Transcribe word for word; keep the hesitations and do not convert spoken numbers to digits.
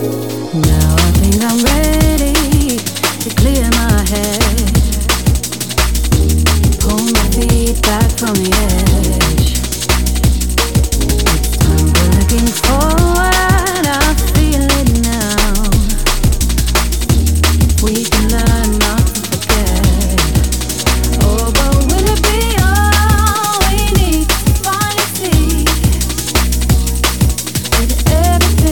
Now I think I'm ready to clear my head, pull my feet back from the edge.